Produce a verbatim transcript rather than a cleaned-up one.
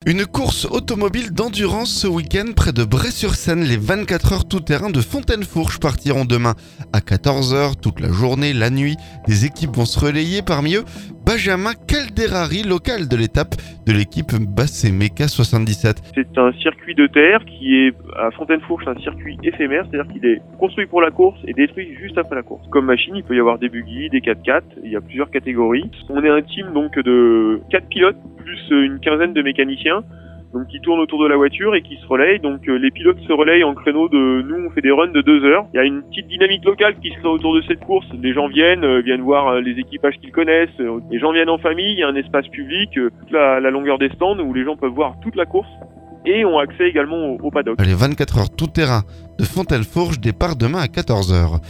Une course automobile d'endurance ce week-end près de Bray-sur-Seine. Les vingt-quatre heures tout-terrain de Fontaine-Fourche partiront demain à quatorze heures. Toute la journée, la nuit, des équipes vont se relayer. Parmi eux, Benjamin Calderari, local de l'étape de l'équipe Bassemecca soixante-dix-sept. C'est un circuit de terre qui est à Fontaine-Fourche, un circuit éphémère, c'est-à-dire qu'il est construit pour la course et détruit juste après la course. Comme machine, il peut y avoir des buggy, des quatre-quatre, il y a plusieurs catégories. On est un team donc de quatre pilotes plus une quinzaine de mécaniciens, donc qui tournent autour de la voiture et qui se relayent. Donc euh, les pilotes se relayent en créneau de, nous on fait des runs de deux heures. Il y a une petite dynamique locale qui se crée autour de cette course. Les gens viennent, euh, viennent voir euh, les équipages qu'ils connaissent. Euh, les gens viennent en famille, il y a un espace public, euh, toute la, la longueur des stands où les gens peuvent voir toute la course et ont accès également au, au paddock. Les vingt-quatre heures tout-terrain de Fontaine-Fourche départ demain à quatorze heures.